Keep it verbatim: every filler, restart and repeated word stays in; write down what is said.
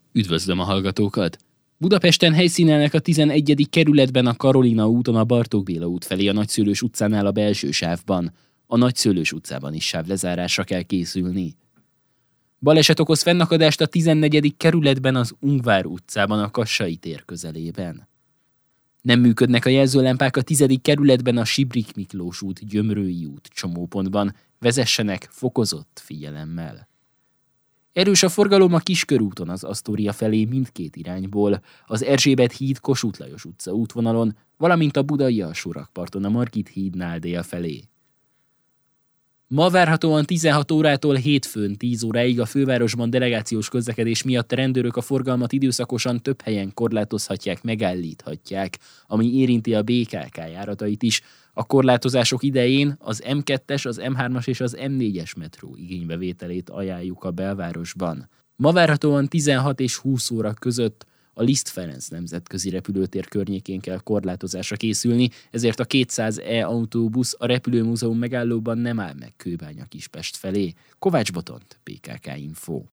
Üdvözlöm a hallgatókat! Budapesten helyszínelnek a tizenegyedik kerületben a Karolina úton a Bartók Béla út felé a Nagyszőlős utcánál a belső sávban. A Nagyszőlős utcában is sávlezárásra kell készülni. Baleset okoz fennakadást a tizennegyedik kerületben az Ungvár utcában a Kassai tér közelében. Nem működnek a jelzőlámpák a tizedik kerületben a Sibrik Miklós út, Gyömrői út csomópontban. Vezessenek fokozott figyelemmel. Erős a forgalom a Kiskörúton az Asztória felé mindkét irányból, az Erzsébet híd Kossuth Lajos utca útvonalon, valamint a budai alsórakparton a Margit hídnál dél felé. Ma várhatóan tizenhat órától hétfőn tíz óráig a fővárosban delegációs közlekedés miatt a rendőrök a forgalmat időszakosan több helyen korlátozhatják, megállíthatják, ami érinti a bé ká ká járatait is. A korlátozások idején az em kettes, az em hármas és az em négyes metró igénybevételét ajánljuk a belvárosban. Ma várhatóan tizenhat és húsz óra között a Liszt Ferenc nemzetközi repülőtér környékén kell korlátozásra készülni, ezért a kétszáz E autóbusz a repülőmúzeum megállóban nem áll meg Kőbánya-Kispest felé. Kovács Botont, bé ká ká Info.